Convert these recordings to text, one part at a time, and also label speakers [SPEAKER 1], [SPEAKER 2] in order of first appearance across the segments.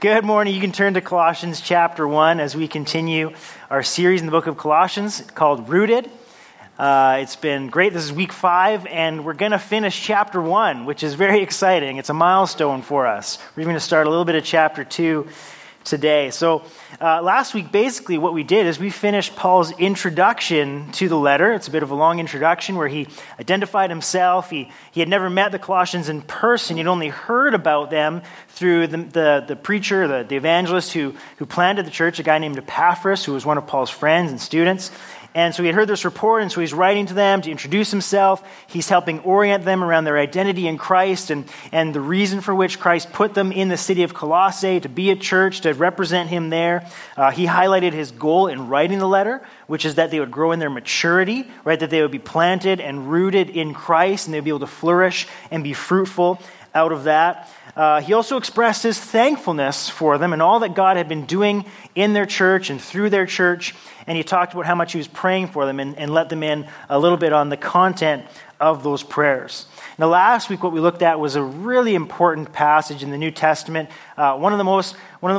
[SPEAKER 1] Good morning. You can turn to Colossians chapter 1 as we continue our series in the book of Colossians called Rooted. It's been great. This is week 5, and we're going to finish chapter 1, which is very exciting. It's a milestone for us. We're going to start a little bit of chapter 2 today. So last week, basically what we did is we finished Paul's introduction to the letter. It's a bit of a long introduction where he identified himself. He had never met the Colossians in person. He'd only heard about them through the preacher, the evangelist who planted the church, a guy named Epaphras, who was one of Paul's friends and students. And so he had heard this report, and so he's writing to them to introduce himself. He's helping orient them around their identity in Christ and the reason for which Christ put them in the city of Colossae to be a church, to represent him there. He highlighted his goal in writing the letter, which is that they would grow in their maturity, right? That they would be planted and rooted in Christ, and they'd be able to flourish and be fruitful out of that. He also expressed his thankfulness for them and all that God had been doing in their church and through their church. And he talked about how much he was praying for them and let them in a little bit on the content of those prayers. Now, last week, what we looked at was a really important passage in the New Testament. One of the most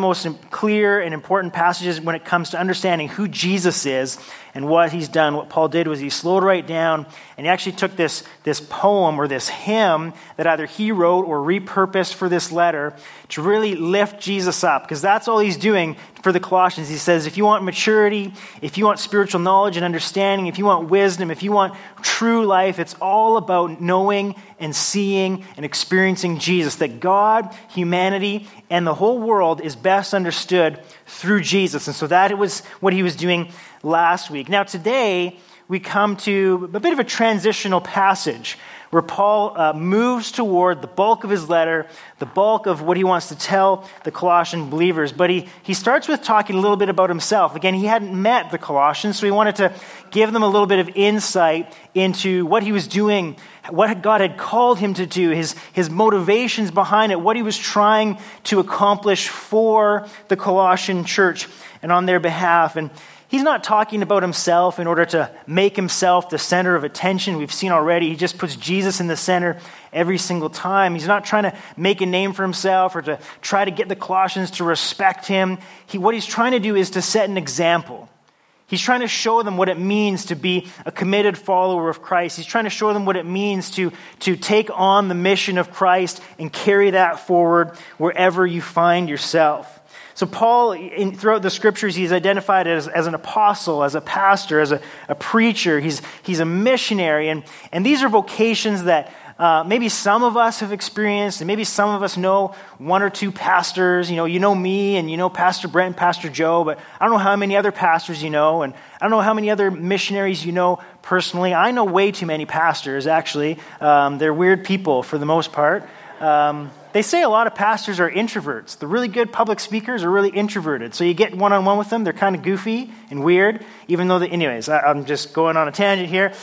[SPEAKER 1] clear and important passages when it comes to understanding who Jesus is and what he's done. What Paul did was he slowed right down, and he actually took this poem or this hymn that either he wrote or repurposed for this letter to really lift Jesus up, because that's all he's doing for the Colossians. He says, if you want maturity, if you want spiritual knowledge and understanding, if you want wisdom, if you want true life, it's all about knowing and seeing and experiencing Jesus, that God, humanity, and the whole world is best understood through Jesus. And so that was what he was doing last week. Now today, we come to a bit of a transitional passage where Paul moves toward the bulk of his letter, the bulk of what he wants to tell the Colossian believers. But he starts with talking a little bit about himself. Again, he hadn't met the Colossians, so he wanted to give them a little bit of insight into what he was doing, what God had called him to do, his motivations behind it, what he was trying to accomplish for the Colossian church and on their behalf. And he's not talking about himself in order to make himself the center of attention. We've seen already, he just puts Jesus in the center every single time. He's not trying to make a name for himself or to try to get the Colossians to respect him. What he's trying to do is to set an example. He's trying to show them what it means to be a committed follower of Christ. He's trying to show them what it means to take on the mission of Christ and carry that forward wherever you find yourself. So Paul, throughout the scriptures, he's identified as an apostle, as a pastor, as a preacher. He's a missionary. And these are vocations that maybe some of us have experienced, and maybe some of us know one or two pastors. You know me, and you know Pastor Brent and Pastor Joe, but I don't know how many other pastors you know, and I don't know how many other missionaries you know personally. I know way too many pastors, actually. They're weird people for the most part. They say a lot of pastors are introverts. The really good public speakers are really introverted. So you get one-on-one with them, they're kind of goofy and weird, even though anyways, I'm just going on a tangent here.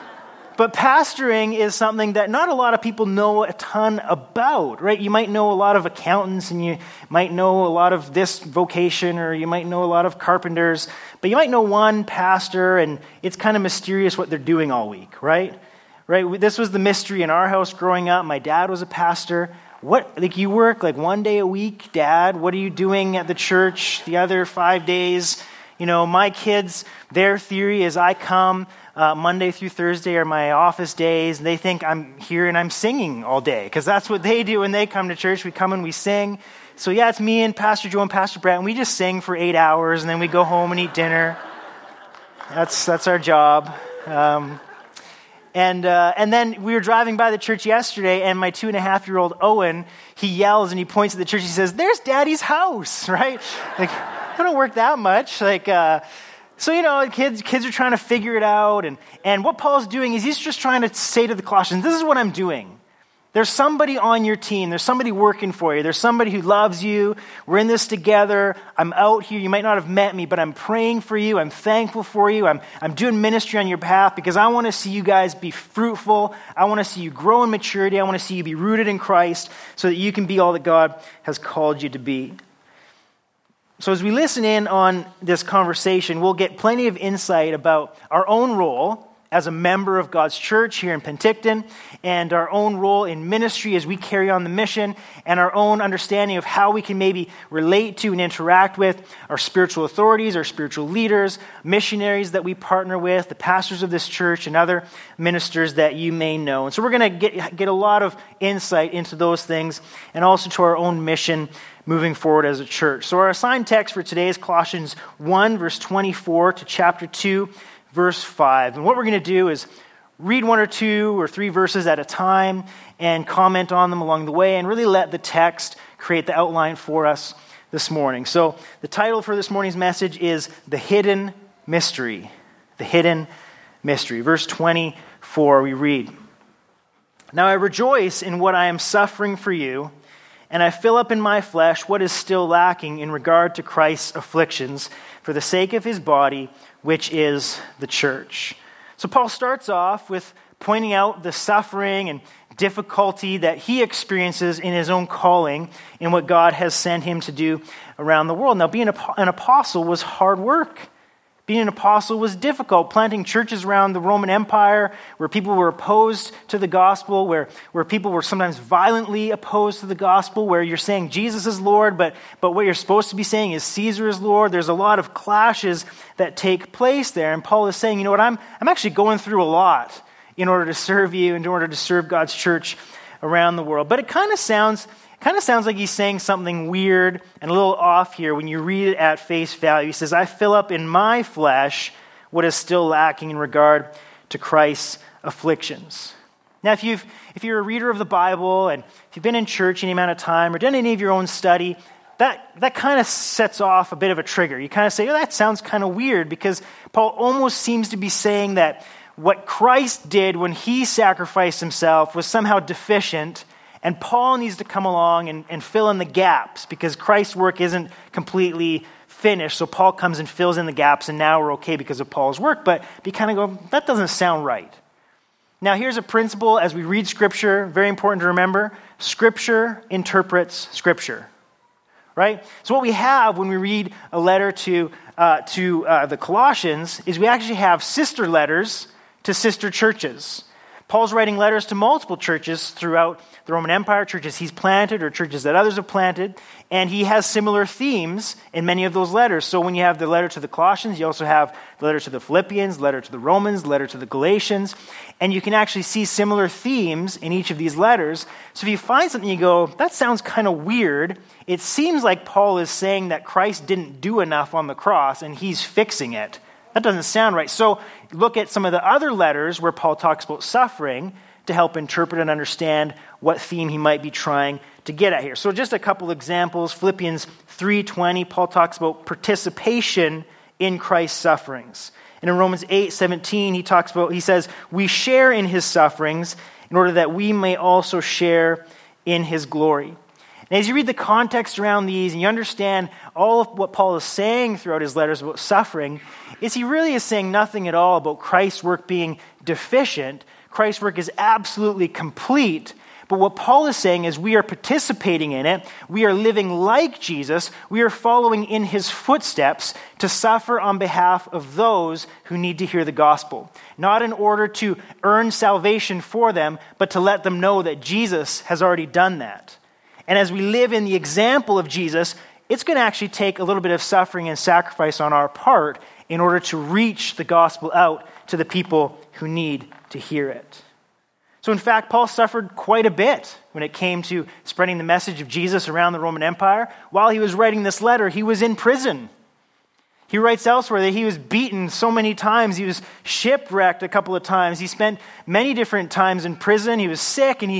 [SPEAKER 1] But pastoring is something that not a lot of people know a ton about, right? You might know a lot of accountants, and you might know a lot of this vocation, or you might know a lot of carpenters, but you might know one pastor, and it's kind of mysterious what they're doing all week, right? Right? This was the mystery in our house growing up. My dad was a pastor. You work one day a week, Dad? What are you doing at the church the other 5 days? My kids, their theory is I come Monday through Thursday are my office days, and they think I'm here and I'm singing all day, because that's what they do when they come to church. We come and we sing. So yeah, it's me and Pastor Joe and Pastor Brett, and we just sing for 8 hours, and then we go home and eat dinner. That's our job. And then we were driving by the church yesterday, and my 2.5-year-old Owen, he yells and he points at the church. He says, "There's Daddy's house," right? I don't work that much. So kids are trying to figure it out, and what Paul's doing is he's just trying to say to the Colossians, this is what I'm doing. There's somebody on your team. There's somebody working for you. There's somebody who loves you. We're in this together. I'm out here. You might not have met me, but I'm praying for you. I'm thankful for you. I'm doing ministry on your behalf because I want to see you guys be fruitful. I want to see you grow in maturity. I want to see you be rooted in Christ so that you can be all that God has called you to be. So as we listen in on this conversation, we'll get plenty of insight about our own role as a member of God's church here in Penticton, and our own role in ministry as we carry on the mission, and our own understanding of how we can maybe relate to and interact with our spiritual authorities, our spiritual leaders, missionaries that we partner with, the pastors of this church, and other ministers that you may know. And so we're going to get a lot of insight into those things, and also to our own mission moving forward as a church. So our assigned text for today is Colossians 1, verse 24 to chapter 2, verse 5. And what we're going to do is read 1 or 2 or 3 verses at a time and comment on them along the way and really let the text create the outline for us this morning. So the title for this morning's message is The Hidden Mystery. The Hidden Mystery. Verse 24, we read, "Now I rejoice in what I am suffering for you, and I fill up in my flesh what is still lacking in regard to Christ's afflictions for the sake of his body, which is the church." So Paul starts off with pointing out the suffering and difficulty that he experiences in his own calling in what God has sent him to do around the world. Now, being an apostle was hard work. Being an apostle was difficult. Planting churches around the Roman Empire where people were opposed to the gospel, where people were sometimes violently opposed to the gospel, where you're saying Jesus is Lord, but what you're supposed to be saying is Caesar is Lord. There's a lot of clashes that take place there. And Paul is saying, you know what, I'm actually going through a lot in order to serve you and in order to serve God's church around the world. But it kind of sounds like he's saying something weird and a little off here when you read it at face value. He says, I fill up in my flesh what is still lacking in regard to Christ's afflictions. Now, if you're a reader of the Bible and if you've been in church any amount of time or done any of your own study, that kind of sets off a bit of a trigger. You kind of say, oh, that sounds kind of weird, because Paul almost seems to be saying that what Christ did when he sacrificed himself was somehow deficient, and Paul needs to come along and fill in the gaps because Christ's work isn't completely finished. So Paul comes and fills in the gaps, and now we're okay because of Paul's work. But you kind of go, that doesn't sound right. Now, here's a principle as we read Scripture, very important to remember. Scripture interprets Scripture, right? So what we have when we read a letter to the Colossians is we actually have sister letters to sister churches. Paul's writing letters to multiple churches throughout the Roman Empire, churches he's planted or churches that others have planted, and he has similar themes in many of those letters. So when you have the letter to the Colossians, you also have the letter to the Philippians, letter to the Romans, letter to the Galatians, and you can actually see similar themes in each of these letters. So if you find something, you go, that sounds kind of weird. It seems like Paul is saying that Christ didn't do enough on the cross and he's fixing it. That doesn't sound right. So look at some of the other letters where Paul talks about suffering to help interpret and understand what theme he might be trying to get at here. So just a couple examples. Philippians 3:20, Paul talks about participation in Christ's sufferings. And in Romans 8:17, he says, we share in his sufferings in order that we may also share in his glory. And as you read the context around these and you understand all of what Paul is saying throughout his letters about suffering, he really is saying nothing at all about Christ's work being deficient. Christ's work is absolutely complete. But what Paul is saying is we are participating in it. We are living like Jesus. We are following in his footsteps to suffer on behalf of those who need to hear the gospel. Not in order to earn salvation for them, but to let them know that Jesus has already done that. And as we live in the example of Jesus, it's going to actually take a little bit of suffering and sacrifice on our part in order to reach the gospel out to the people who need to hear it. So in fact, Paul suffered quite a bit when it came to spreading the message of Jesus around the Roman Empire. While he was writing this letter, he was in prison. He writes elsewhere that he was beaten so many times. He was shipwrecked a couple of times. He spent many different times in prison. He was sick, and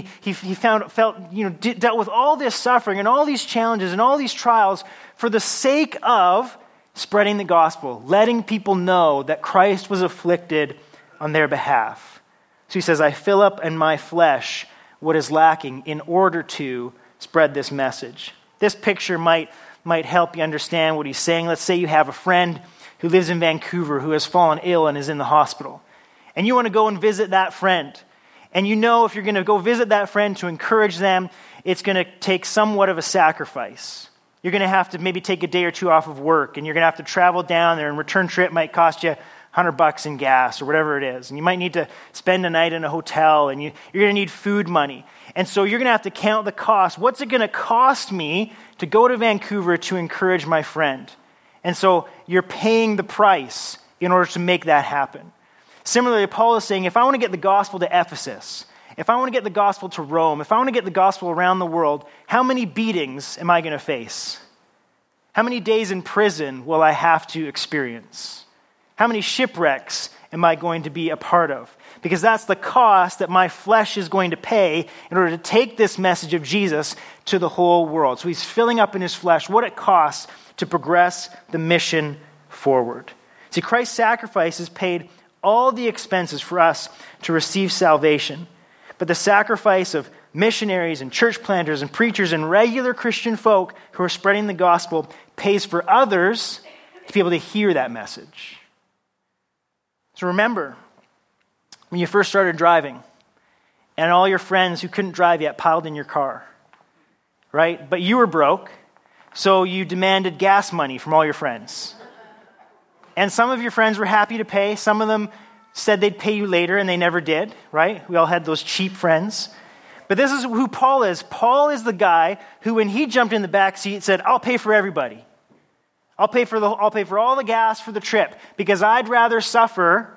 [SPEAKER 1] he dealt with all this suffering and all these challenges and all these trials for the sake of spreading the gospel, letting people know that Christ was afflicted on their behalf. So he says, I fill up in my flesh what is lacking in order to spread this message. This picture might help you understand what he's saying. Let's say you have a friend who lives in Vancouver who has fallen ill and is in the hospital. And you want to go and visit that friend. And you know if you're going to go visit that friend to encourage them, it's going to take somewhat of a sacrifice. You're going to have to maybe take a day or two off of work, and you're going to have to travel down there, and return trip might cost you $100 in gas or whatever it is. And you might need to spend a night in a hotel, and you're going to need food money. And so you're going to have to count the cost. What's it going to cost me to go to Vancouver to encourage my friend? And so you're paying the price in order to make that happen. Similarly, Paul is saying, if I want to get the gospel to Ephesus, if I want to get the gospel to Rome, if I want to get the gospel around the world, how many beatings am I going to face? How many days in prison will I have to experience? How many shipwrecks am I going to be a part of? Because that's the cost that my flesh is going to pay in order to take this message of Jesus to the whole world. So he's filling up in his flesh what it costs to progress the mission forward. See, Christ's sacrifice has paid all the expenses for us to receive salvation. But the sacrifice of missionaries and church planters and preachers and regular Christian folk who are spreading the gospel pays for others to be able to hear that message. So remember, when you first started driving, and all your friends who couldn't drive yet piled in your car, right? But you were broke, so you demanded gas money from all your friends. And some of your friends were happy to pay. Some of them said they'd pay you later, and they never did, right? We all had those cheap friends. But this is who Paul is. Paul is the guy who, when he jumped in the back seat, said, I'll pay for everybody. I'll pay for all the gas for the trip, because I'd rather suffer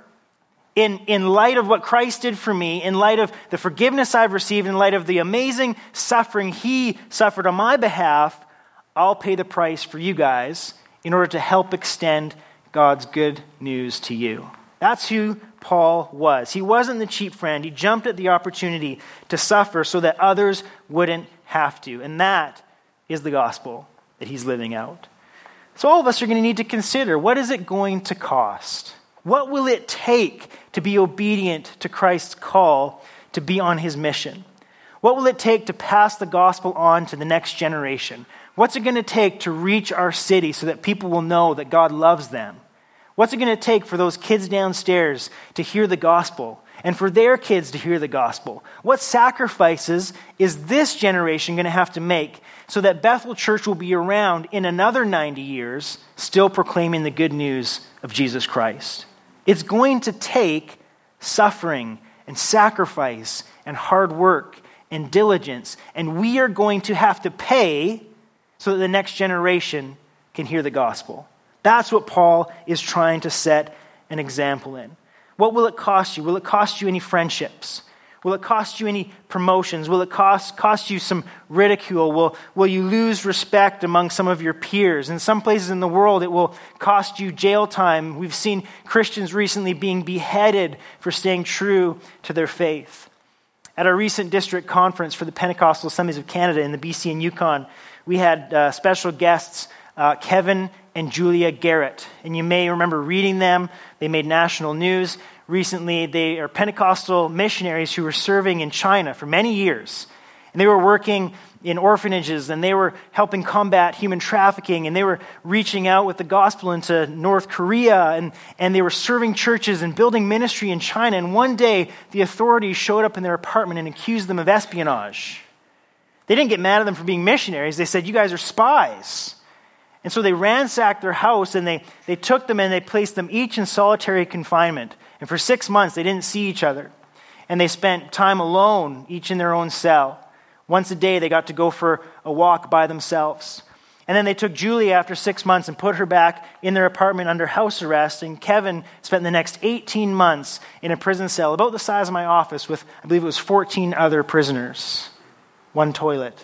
[SPEAKER 1] in light of what Christ did for me, in light of the forgiveness I've received, in light of the amazing suffering he suffered on my behalf. I'll pay the price for you guys in order to help extend God's good news to you. That's who Paul was. He wasn't the cheap friend. He jumped at the opportunity to suffer so that others wouldn't have to. And that is the gospel that he's living out. So all of us are going to need to consider, what is it going to cost? What will it take to be obedient to Christ's call to be on his mission? What will it take to pass the gospel on to the next generation? What's it going to take to reach our city so that people will know that God loves them? What's it going to take for those kids downstairs to hear the gospel and for their kids to hear the gospel? What sacrifices is this generation going to have to make so that Bethel Church will be around in another 90 years, still proclaiming the good news of Jesus Christ? It's going to take suffering and sacrifice and hard work and diligence, and we are going to have to pay so that the next generation can hear the gospel. That's what Paul is trying to set an example in. What will it cost you? Will it cost you any friendships? Will it cost you any promotions? Will it cost you some ridicule? Will you lose respect among some of your peers? In some places in the world, it will cost you jail time. We've seen Christians recently being beheaded for staying true to their faith. At our recent district conference for the Pentecostal Assemblies of Canada in the BC and Yukon, we had special guests, Kevin and Julia Garrett. And you may remember reading them. They made national news. Recently, they are Pentecostal missionaries who were serving in China for many years. And they were working in orphanages, and they were helping combat human trafficking, and they were reaching out with the gospel into North Korea, and they were serving churches and building ministry in China. And one day, the authorities showed up in their apartment and accused them of espionage. They didn't get mad at them for being missionaries. They said, you guys are spies. And so they ransacked their house, and they took them and they placed them each in solitary confinement. And for 6 months, they didn't see each other. And they spent time alone, each in their own cell. Once a day, they got to go for a walk by themselves. And then they took Julie after 6 months and put her back in their apartment under house arrest. And Kevin spent the next 18 months in a prison cell, about the size of my office, with, I believe it was 14 other prisoners. One toilet.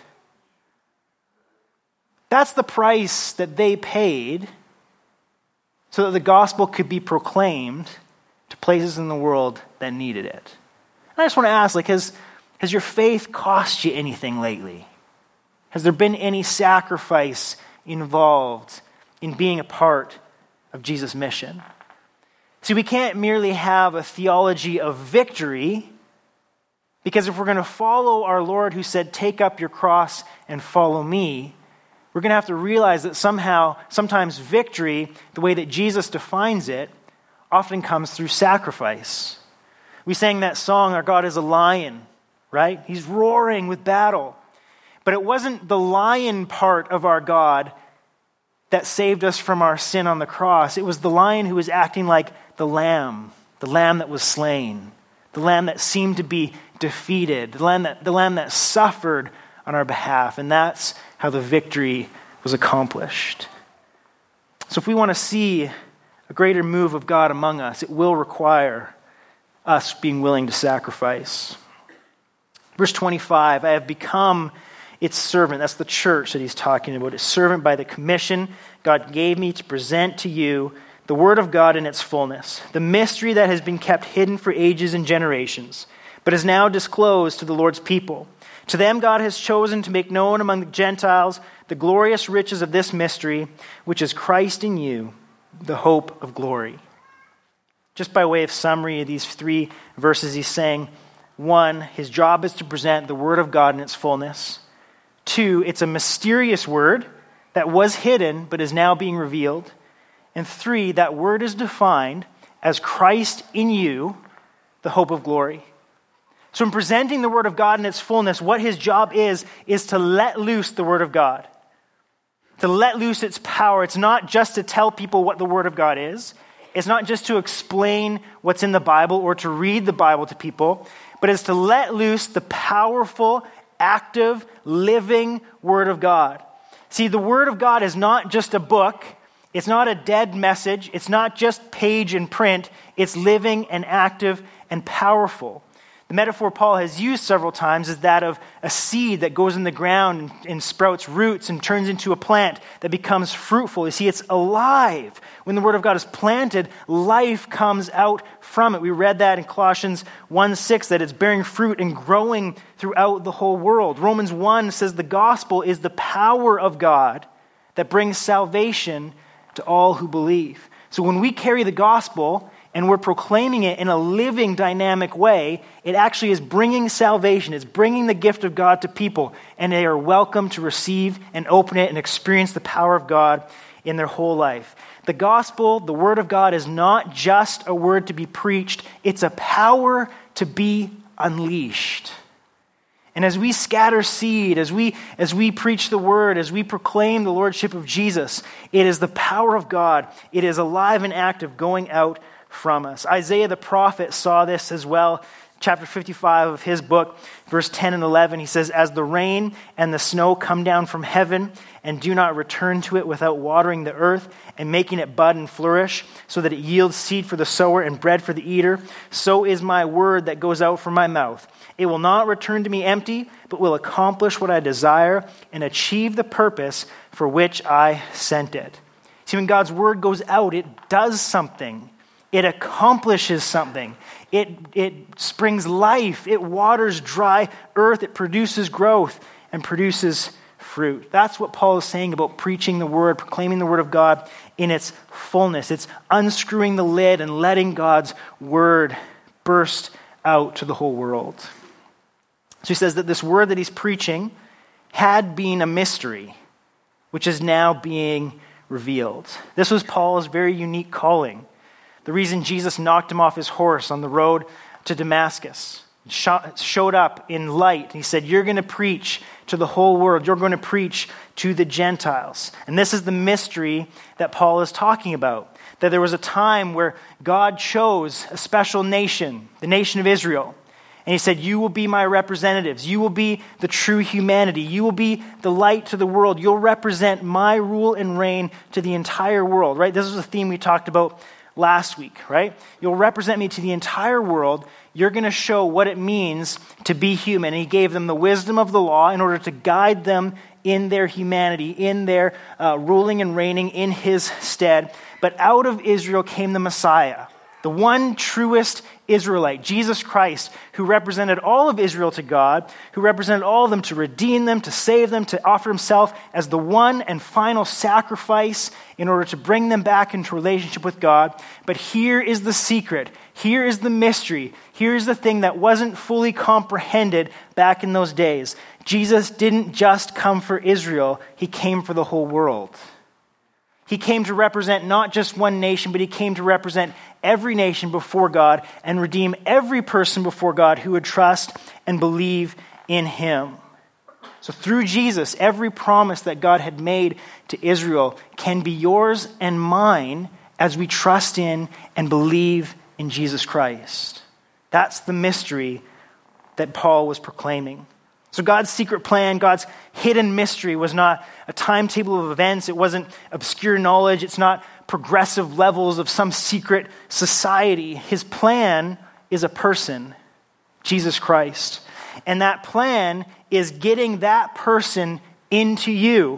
[SPEAKER 1] That's the price that they paid so that the gospel could be proclaimed to places in the world that needed it. And I just want to ask, has your faith cost you anything lately? Has there been any sacrifice involved in being a part of Jesus' mission? See, we can't merely have a theology of victory, because if we're going to follow our Lord who said, take up your cross and follow me, we're going to have to realize that sometimes victory, the way that Jesus defines it, often comes through sacrifice. We sang that song, Our God is a Lion, right? He's roaring with battle. But it wasn't the lion part of our God that saved us from our sin on the cross. It was the lion who was acting like the lamb that was slain, the lamb that seemed to be defeated, the lamb that suffered on our behalf. And that's how the victory was accomplished. So if we want to see a greater move of God among us, it will require us being willing to sacrifice. Verse 25, I have become its servant. That's the church that he's talking about. Its servant by the commission God gave me to present to you the word of God in its fullness, the mystery that has been kept hidden for ages and generations, but is now disclosed to the Lord's people. To them God has chosen to make known among the Gentiles the glorious riches of this mystery, which is Christ in you, the hope of glory. Just by way of summary of these 3 verses, he's saying, 1, his job is to present the word of God in its fullness. 2, it's a mysterious word that was hidden but is now being revealed. And 3, that word is defined as Christ in you, the hope of glory. So in presenting the word of God in its fullness, what his job is to let loose the word of God, to let loose its power. It's not just to tell people what the word of God is. It's not just to explain what's in the Bible or to read the Bible to people, but it's to let loose the powerful, active, living word of God. See, the word of God is not just a book. It's not a dead message. It's not just page and print. It's living and active and powerful. The metaphor Paul has used several times is that of a seed that goes in the ground and sprouts roots and turns into a plant that becomes fruitful. You see, it's alive. When the word of God is planted, life comes out from it. We read that in Colossians 1:6, that it's bearing fruit and growing throughout the whole world. Romans 1 says the gospel is the power of God that brings salvation to all who believe. So when we carry the gospel and we're proclaiming it in a living, dynamic way, it actually is bringing salvation. It's bringing the gift of God to people, and they are welcome to receive and open it and experience the power of God in their whole life. The gospel, the word of God, is not just a word to be preached. It's a power to be unleashed. And as we scatter seed, as we preach the word, as we proclaim the lordship of Jesus, it is the power of God. It is alive and active going out from us. Isaiah the prophet saw this as well. Chapter 55 of his book, verse 10 and 11, he says, "As the rain and the snow come down from heaven and do not return to it without watering the earth and making it bud and flourish, so that it yields seed for the sower and bread for the eater, so is my word that goes out from my mouth. It will not return to me empty, but will accomplish what I desire and achieve the purpose for which I sent it." See, when God's word goes out, it does something. It accomplishes something. It springs life. It waters dry earth. It produces growth and produces fruit. That's what Paul is saying about preaching the word, proclaiming the word of God in its fullness. It's unscrewing the lid and letting God's word burst out to the whole world. So he says that this word that he's preaching had been a mystery, which is now being revealed. This was Paul's very unique calling. The reason Jesus knocked him off his horse on the road to Damascus, showed up in light. He said, "You're going to preach to the whole world. You're going to preach to the Gentiles." And this is the mystery that Paul is talking about. That there was a time where God chose a special nation, the nation of Israel. And he said, "You will be my representatives. You will be the true humanity. You will be the light to the world. You'll represent my rule and reign to the entire world." Right? This was a theme we talked about last week, right? You'll represent me to the entire world. You're going to show what it means to be human. And he gave them the wisdom of the law in order to guide them in their humanity, in their ruling and reigning in his stead. But out of Israel came the Messiah, the one truest Israelite, Jesus Christ, who represented all of Israel to God, who represented all of them to redeem them, to save them, to offer himself as the one and final sacrifice in order to bring them back into relationship with God. But here is the secret. Here is the mystery. Here is the thing that wasn't fully comprehended back in those days. Jesus didn't just come for Israel. He came for the whole world. He came to represent not just one nation, but he came to represent every nation before God and redeem every person before God who would trust and believe in him. So through Jesus, every promise that God had made to Israel can be yours and mine as we trust in and believe in Jesus Christ. That's the mystery that Paul was proclaiming. So God's secret plan, God's hidden mystery was not a timetable of events. It wasn't obscure knowledge. It's not progressive levels of some secret society. His plan is a person, Jesus Christ. And that plan is getting that person into you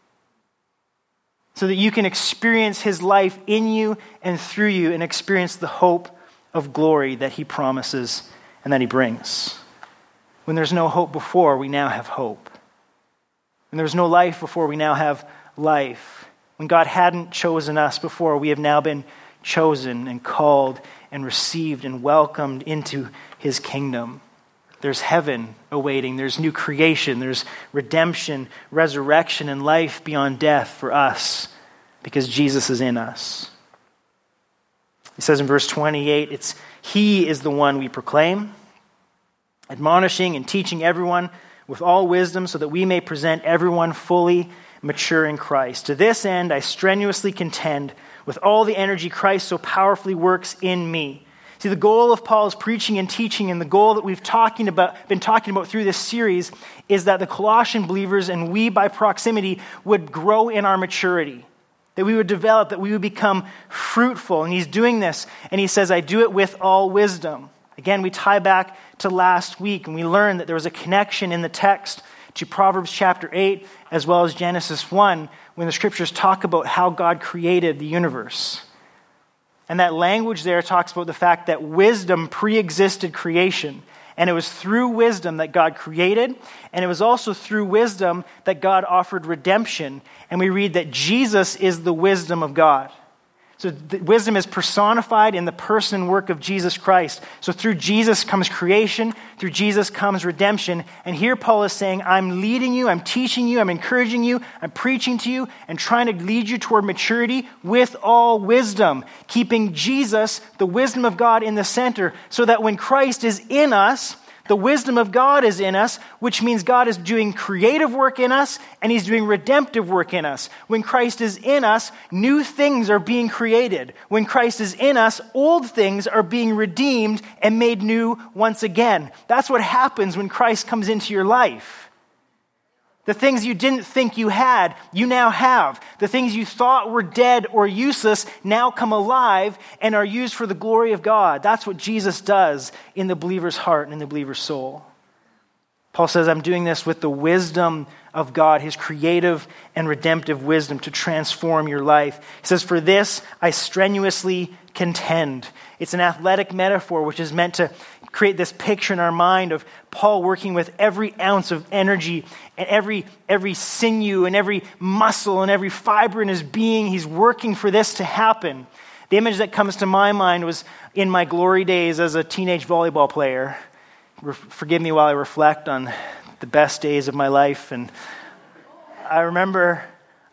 [SPEAKER 1] so that you can experience his life in you and through you and experience the hope of glory that he promises and that he brings. When there's no hope before, we now have hope. When there was no life before, we now have life. When God hadn't chosen us before, we have now been chosen and called and received and welcomed into his kingdom. There's heaven awaiting. There's new creation. There's redemption, resurrection, and life beyond death for us because Jesus is in us. He says in verse 28, He is the one we proclaim, admonishing and teaching everyone with all wisdom so that we may present everyone fully mature in Christ. To this end, I strenuously contend with all the energy Christ so powerfully works in me. See, the goal of Paul's preaching and teaching, and the goal that we've been talking about through this series, is that the Colossian believers and we by proximity would grow in our maturity, that we would develop, that we would become fruitful. And he's doing this, and he says, I do it with all wisdom. Again, we tie back to last week, and we learned that there was a connection in the text to Proverbs chapter 8, as well as Genesis 1, when the scriptures talk about how God created the universe. And that language there talks about the fact that wisdom pre-existed creation. And it was through wisdom that God created. And it was also through wisdom that God offered redemption. And we read that Jesus is the wisdom of God. So wisdom is personified in the person and work of Jesus Christ. So through Jesus comes creation. Through Jesus comes redemption. And here Paul is saying, I'm leading you, I'm teaching you, I'm encouraging you, I'm preaching to you, and trying to lead you toward maturity with all wisdom, keeping Jesus, the wisdom of God, in the center, so that when Christ is in us, the wisdom of God is in us, which means God is doing creative work in us and he's doing redemptive work in us. When Christ is in us, new things are being created. When Christ is in us, old things are being redeemed and made new once again. That's what happens when Christ comes into your life. The things you didn't think you had, you now have. The things you thought were dead or useless now come alive and are used for the glory of God. That's what Jesus does in the believer's heart and in the believer's soul. Paul says, I'm doing this with the wisdom of God, his creative and redemptive wisdom to transform your life. He says, for this I strenuously contend. It's an athletic metaphor which is meant to create this picture in our mind of Paul working with every ounce of energy and every sinew and every muscle and every fiber in his being. He's working for this to happen. The image that comes to my mind was in my glory days as a teenage volleyball player. Forgive me while I reflect on the best days of my life. And I remember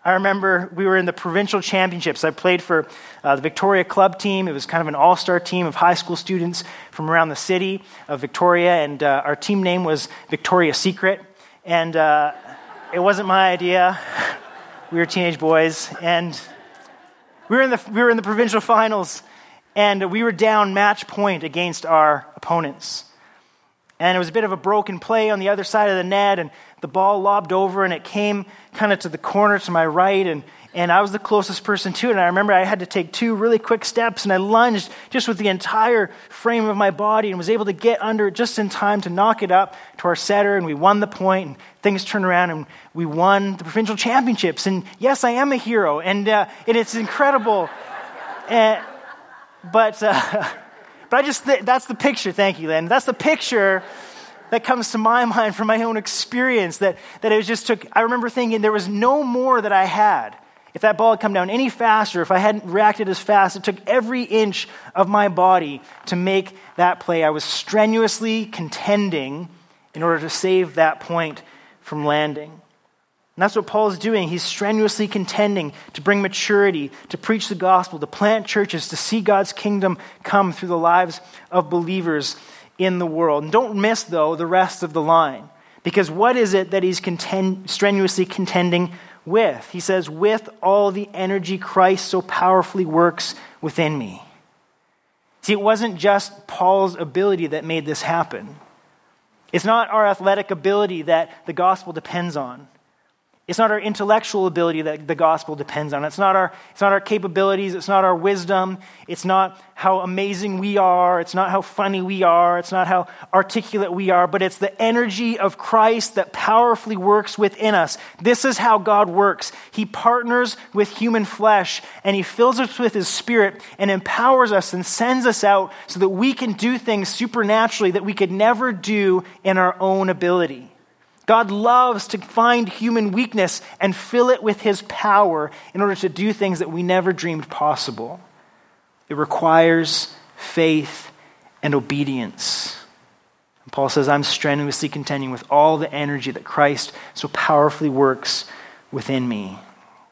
[SPEAKER 1] we were in the provincial championships. I played for the Victoria club team. It was kind of an all-star team of high school students from around the city of Victoria, and our team name was Victoria's Secret. And it wasn't my idea. We were teenage boys, and we were in the provincial finals, and we were down match point against our opponents. And it was a bit of a broken play on the other side of the net, and the ball lobbed over, and it came kind of to the corner to my right, and I was the closest person to it. And I remember I had to take 2 really quick steps, and I lunged just with the entire frame of my body and was able to get under it just in time to knock it up to our setter, and we won the point, and things turned around, and we won the provincial championships. And yes, I am a hero, and it's incredible. But I just, that's the picture, thank you, Lynn. That's the picture that comes to my mind from my own experience, that it just took, I remember thinking there was no more that I had. If that ball had come down any faster, if I hadn't reacted as fast, it took every inch of my body to make that play. I was strenuously contending in order to save that point from landing. And that's what Paul is doing. He's strenuously contending to bring maturity, to preach the gospel, to plant churches, to see God's kingdom come through the lives of believers in the world. And don't miss, though, the rest of the line. Because what is it that he's strenuously contending with? He says, with all the energy Christ so powerfully works within me. See, it wasn't just Paul's ability that made this happen. It's not our athletic ability that the gospel depends on. It's not our intellectual ability that the gospel depends on. It's not our capabilities. It's not our wisdom. It's not how amazing we are. It's not how funny we are. It's not how articulate we are. But it's the energy of Christ that powerfully works within us. This is how God works. He partners with human flesh, and he fills us with his Spirit and empowers us and sends us out so that we can do things supernaturally that we could never do in our own ability. God loves to find human weakness and fill it with his power in order to do things that we never dreamed possible. It requires faith and obedience. And Paul says, I'm strenuously contending with all the energy that Christ so powerfully works within me.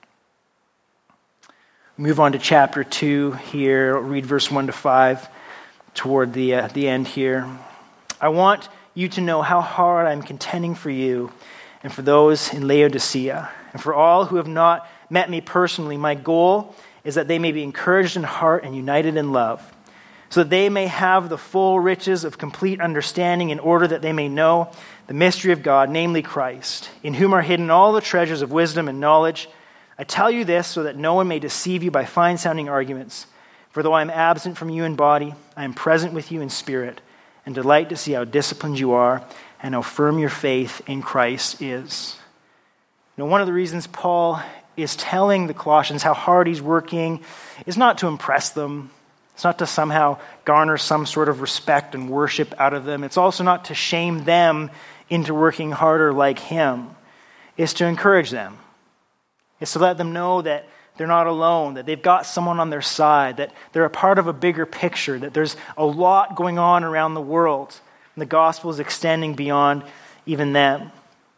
[SPEAKER 1] Move on to chapter 2 here. I'll read verse 1 to 5 toward the end here. I want you to know how hard I'm contending for you and for those in Laodicea and for all who have not met me personally. My goal is that they may be encouraged in heart and united in love, so that they may have the full riches of complete understanding, in order that they may know the mystery of God, namely Christ, in whom are hidden all the treasures of wisdom and knowledge. I tell you this so that no one may deceive you by fine-sounding arguments. For though I am absent from you in body, I am present with you in spirit, and delight to see how disciplined you are and how firm your faith in Christ is. You know, one of the reasons Paul is telling the Colossians how hard he's working is not to impress them. It's not to somehow garner some sort of respect and worship out of them. It's also not to shame them into working harder like him. It's to encourage them. It's to let them know that they're not alone, that they've got someone on their side, that they're a part of a bigger picture, that there's a lot going on around the world, and the gospel is extending beyond even them.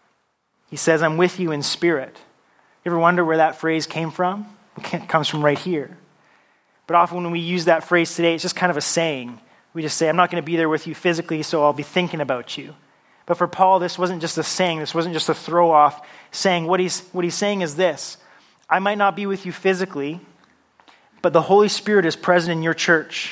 [SPEAKER 1] He says, I'm with you in spirit. You ever wonder where that phrase came from? It comes from right here. But often when we use that phrase today, it's just kind of a saying. We just say, I'm not going to be there with you physically, so I'll be thinking about you. But for Paul, this wasn't just a saying. This wasn't just a throw-off saying. What he's saying is this: I might not be with you physically, but the Holy Spirit is present in your church,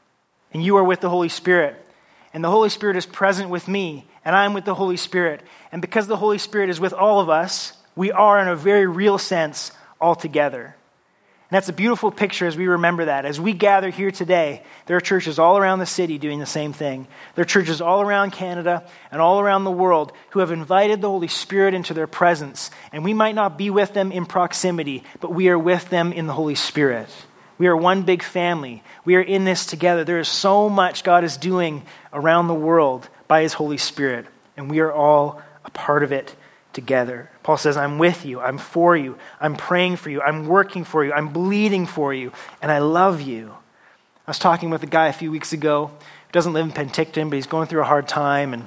[SPEAKER 1] and you are with the Holy Spirit. And the Holy Spirit is present with me, and I'm with the Holy Spirit. And because the Holy Spirit is with all of us, we are, in a very real sense, all together. And that's a beautiful picture as we remember that. As we gather here today, there are churches all around the city doing the same thing. There are churches all around Canada and all around the world who have invited the Holy Spirit into their presence. And we might not be with them in proximity, but we are with them in the Holy Spirit. We are one big family. We are in this together. There is so much God is doing around the world by his Holy Spirit, and we are all a part of it together. Paul says, I'm with you, I'm for you, I'm praying for you, I'm working for you, I'm bleeding for you, and I love you. I was talking with a guy a few weeks ago who doesn't live in Penticton, but he's going through a hard time,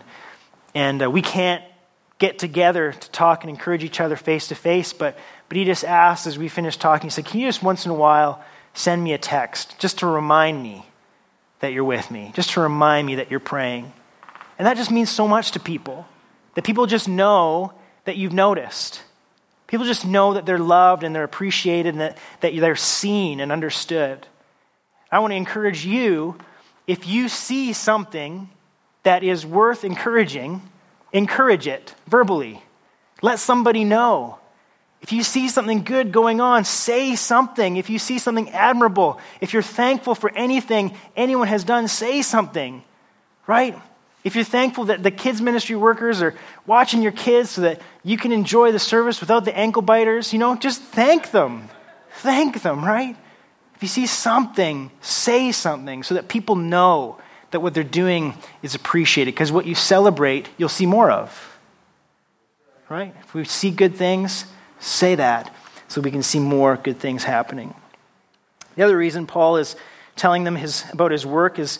[SPEAKER 1] and we can't get together to talk and encourage each other face to face, but he just asked as we finished talking, he said, can you just once in a while send me a text just to remind me that you're with me, just to remind me that you're praying? And that just means so much to people, that people just know that you've noticed. People just know that they're loved and they're appreciated and that they're seen and understood. I want to encourage you, if you see something that is worth encouraging, encourage it verbally. Let somebody know. If you see something good going on, say something. If you see something admirable, if you're thankful for anything anyone has done, say something, right? If you're thankful that the kids ministry workers are watching your kids so that you can enjoy the service without the ankle biters, just thank them. Thank them, right? If you see something, say something so that people know that what they're doing is appreciated, because what you celebrate, you'll see more of, right? If we see good things, say that so we can see more good things happening. The other reason Paul is telling them about his work is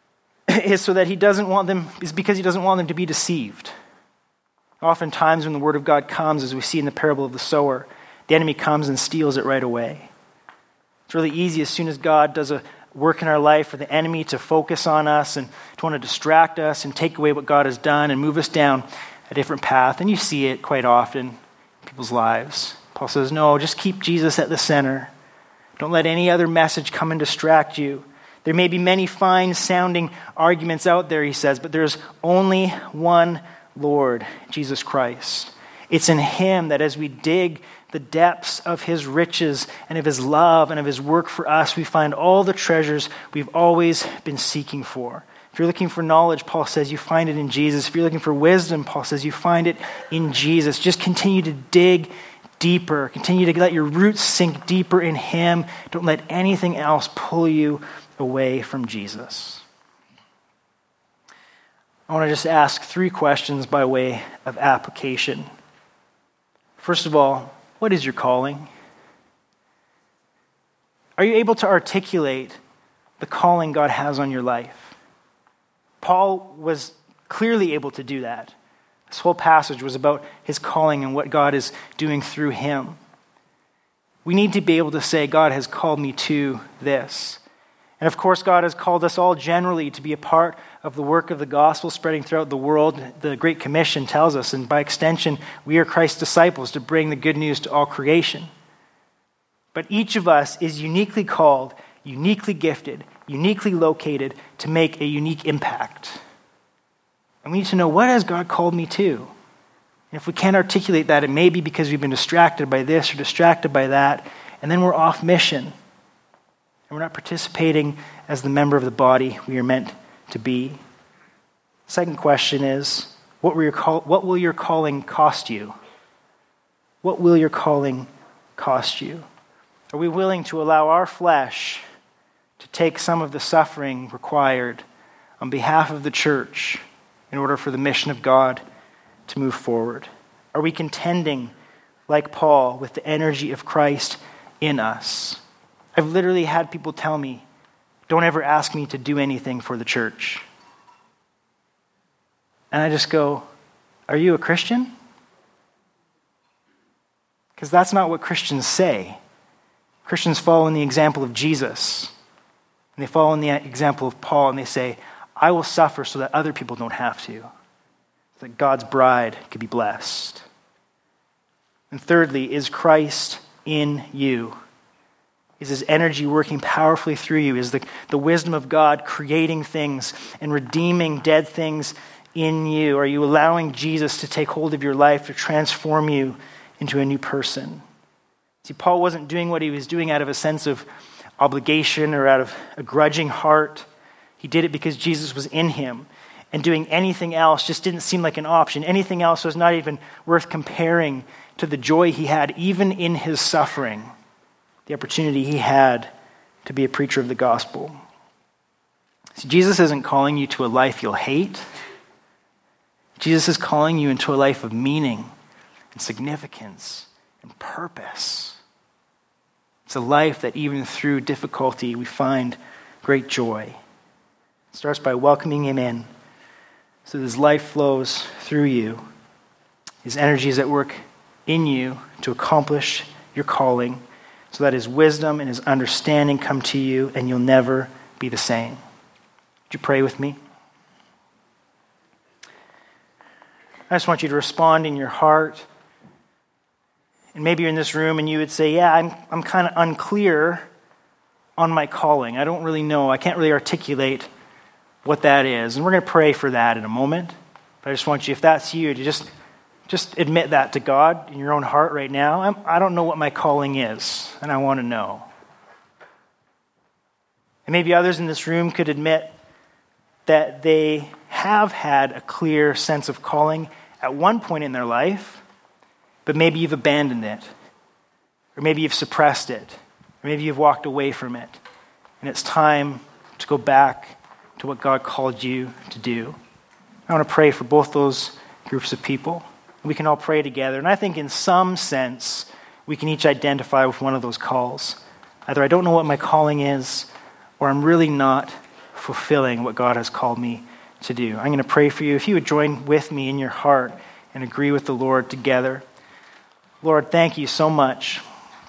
[SPEAKER 1] so that because he doesn't want them to be deceived. Oftentimes when the word of God comes, as we see in the parable of the sower, the enemy comes and steals it right away. It's really easy as soon as God does a work in our life for the enemy to focus on us and to want to distract us and take away what God has done and move us down a different path, and you see it quite often in people's lives. Paul says, no, just keep Jesus at the center. Don't let any other message come and distract you. There may be many fine-sounding arguments out there, he says, but there's only one Lord, Jesus Christ. It's in him that as we dig the depths of his riches and of his love and of his work for us, we find all the treasures we've always been seeking for. If you're looking for knowledge, Paul says you find it in Jesus. If you're looking for wisdom, Paul says you find it in Jesus. Just continue to dig deeper. Continue to let your roots sink deeper in him. Don't let anything else pull you away from Jesus. I want to just ask 3 questions by way of application. First of all, what is your calling? Are you able to articulate the calling God has on your life? Paul was clearly able to do that. This whole passage was about his calling and what God is doing through him. We need to be able to say, God has called me to this. And of course, God has called us all generally to be a part of the work of the gospel spreading throughout the world. The Great Commission tells us, and by extension, we are Christ's disciples to bring the good news to all creation. But each of us is uniquely called, uniquely gifted, uniquely located to make a unique impact. And we need to know, what has God called me to? And if we can't articulate that, it may be because we've been distracted by this or distracted by that, and then we're off mission. And we're not participating as the member of the body we are meant to be. Second question is, what will your calling cost you? What will your calling cost you? Are we willing to allow our flesh to take some of the suffering required on behalf of the church in order for the mission of God to move forward? Are we contending, like Paul, with the energy of Christ in us? I've literally had people tell me, don't ever ask me to do anything for the church. And I just go, are you a Christian? Because that's not what Christians say. Christians follow in the example of Jesus. And they follow in the example of Paul, and they say, I will suffer so that other people don't have to. So that God's bride could be blessed. And thirdly, is Christ in you? Is his energy working powerfully through you? Is the wisdom of God creating things and redeeming dead things in you? Are you allowing Jesus to take hold of your life to transform you into a new person? See, Paul wasn't doing what he was doing out of a sense of obligation or out of a grudging heart. He did it because Jesus was in him. And doing anything else just didn't seem like an option. Anything else was not even worth comparing to the joy he had, even in his suffering. The opportunity he had to be a preacher of the gospel. See, Jesus isn't calling you to a life you'll hate. Jesus is calling you into a life of meaning and significance and purpose. It's a life that even through difficulty we find great joy. It starts by welcoming him in so that his life flows through you. His energy is at work in you to accomplish your calling, so that his wisdom and his understanding come to you and you'll never be the same. Would you pray with me? I just want you to respond in your heart. And maybe you're in this room and you would say, yeah, I'm kind of unclear on my calling. I don't really know. I can't really articulate what that is. And we're going to pray for that in a moment. But I just want you, if that's you, to just admit that to God in your own heart right now. I don't know what my calling is, and I want to know. And maybe others in this room could admit that they have had a clear sense of calling at one point in their life, but maybe you've abandoned it, or maybe you've suppressed it, or maybe you've walked away from it, and it's time to go back to what God called you to do. I want to pray for both those groups of people. We can all pray together. And I think in some sense, we can each identify with one of those calls. Either I don't know what my calling is, or I'm really not fulfilling what God has called me to do. I'm going to pray for you. If you would join with me in your heart and agree with the Lord together. Lord, thank you so much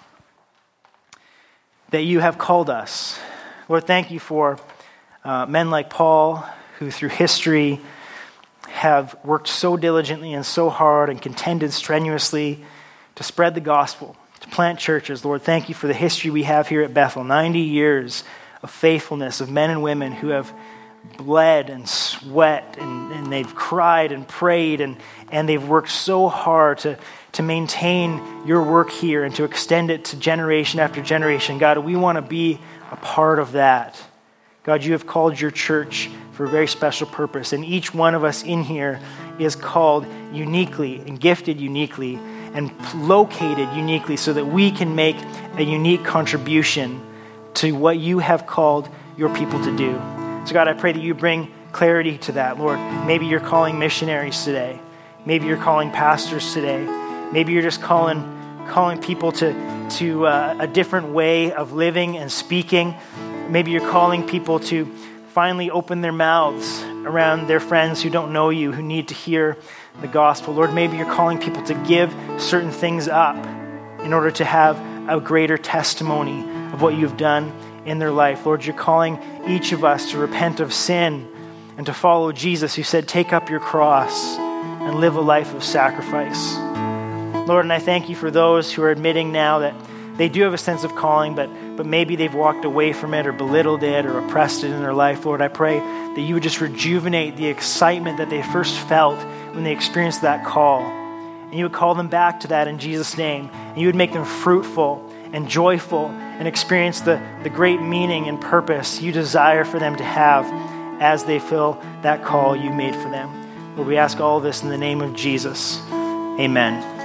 [SPEAKER 1] that you have called us. Lord, thank you for men like Paul, who through history have worked so diligently and so hard and contended strenuously to spread the gospel, to plant churches. Lord, thank you for the history we have here at Bethel. 90 years of faithfulness of men and women who have bled and sweat and they've cried and prayed and they've worked so hard to maintain your work here and to extend it to generation after generation. God, we want to be a part of that. God, you have called your church for a very special purpose, and each one of us in here is called uniquely and gifted uniquely and located uniquely so that we can make a unique contribution to what you have called your people to do. So God, I pray that you bring clarity to that, Lord. Maybe you're calling missionaries today. Maybe you're calling pastors today. Maybe you're just calling people to a different way of living and speaking. Maybe you're calling people to finally open their mouths around their friends who don't know you, who need to hear the gospel. Lord, maybe you're calling people to give certain things up in order to have a greater testimony of what you've done in their life. Lord, you're calling each of us to repent of sin and to follow Jesus, who said, take up your cross and live a life of sacrifice. Lord, and I thank you for those who are admitting now that they do have a sense of calling, but maybe they've walked away from it or belittled it or oppressed it in their life. Lord, I pray that you would just rejuvenate the excitement that they first felt when they experienced that call. And you would call them back to that in Jesus' name. And you would make them fruitful and joyful and experience the great meaning and purpose you desire for them to have as they fill that call you made for them. Lord, we ask all of this in the name of Jesus. Amen.